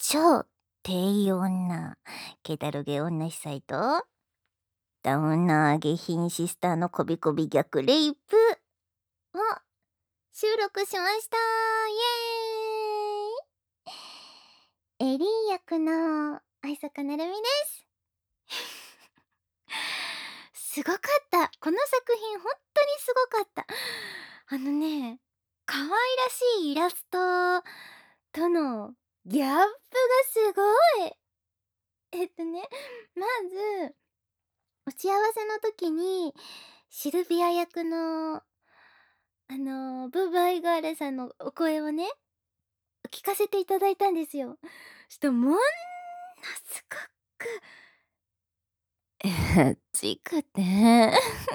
超低女、ケタロゲ女子サイト、ダウナー下品シスターのこびこび逆レイプを収録しました。イエーイ。エリー役の愛坂なるみです。すごかった。この作品本当にすごかった。可愛らしいイラストとのギャップがすごい。まず打ち合わせの時にシルビア役のブーバーイガールさんのお声をね聞かせていただいたんですよ。したらものすごくエッチくて本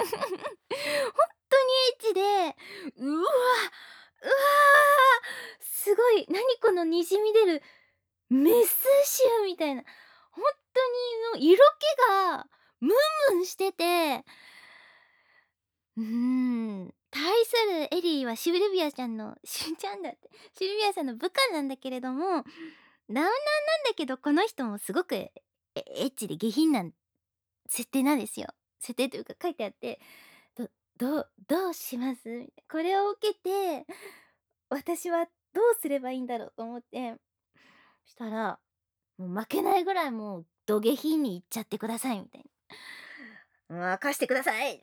当にエッチで、うわうわすごい、何このにじみ出るメス臭みたいな、本当にの色気がムンムンしてて、対するエリーはシルビアちゃんのちゃんだって、シルビアさんの部下なんだけれども、ダウナーなんだけど、この人もすごくエッチで下品な設定なんですよ。設定というか書いてあって、どうします？みたいな。これを受けて、私はどうすればいいんだろうと思って、したら、もう負けないぐらいもうど下品にいっちゃってくださいみたいな。任してください。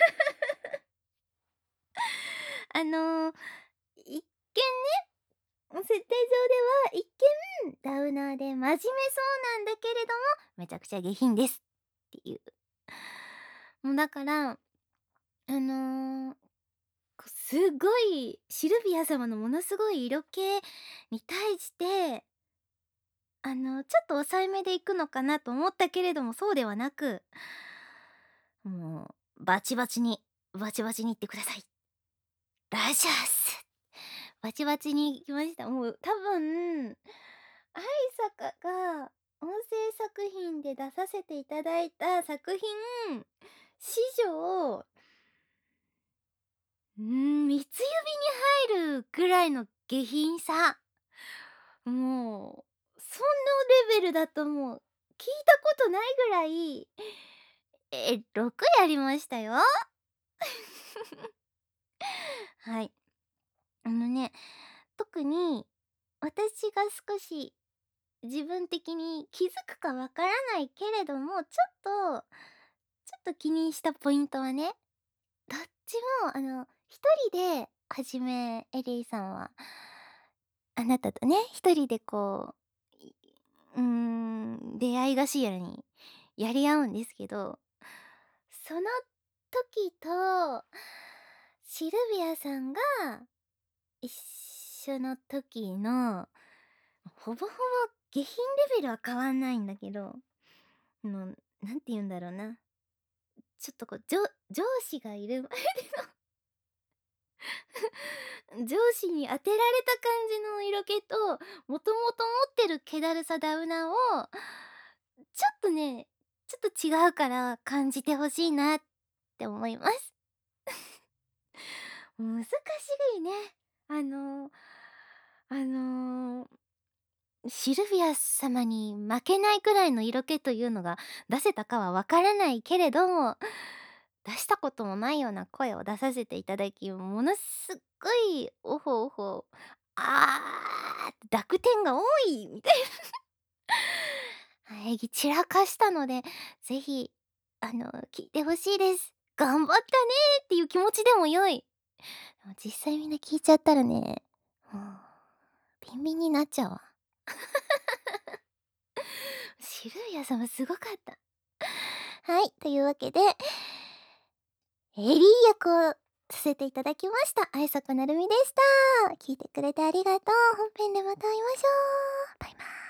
あの、一見設定上では一見ダウナーで真面目そうなんだけれどもめちゃくちゃ下品ですっていう。もうだからすごいシルビア様のものすごい色気に対してちょっと抑えめでいくのかなと思ったけれどもそうではなく、もうバチバチに言ってください。ラジャースバチバチに来ました。もう多分愛坂が音声作品で出させていただいた作品史上三つ指に入るくらいの下品さ。もうそのレベルだともう聞いたことないぐらい6やりましたよ。はい。特に私が少し自分的に気づくかわからないけれども、ちょっと気にしたポイントはね、どっちも一人でエリーさんはあなたとね、一人でこう、出会い頭にやり合うんですけど、その時とシルビアさんが一緒の時のほぼほぼ下品レベルは変わんないんだけど、なんて言うんだろうな。ちょっとこう、上司がいる前での上司に当てられた感じの色気と、もともと持ってる気だるさダウナーを、ちょっとね、ちょっと違うから感じてほしいなって思います。難しいね。あのあのシルビア様に負けないくらいの色気というのが出せたかはわからないけれど、出したこともないような声を出させていただき、ものすっごいオホオホ、濁点が多いみたいな演技散らかしたので、ぜひ聞いてほしいです。頑張ったねっていう気持ちでも良い。でも実際みんな聞いちゃったらね、もうビンビンになっちゃうわ。シルビア様すごかった。はい、というわけで、エリー役をさせていただきました。愛坂なるみでした。聞いてくれてありがとう。本編でまた会いましょう。バイバイ。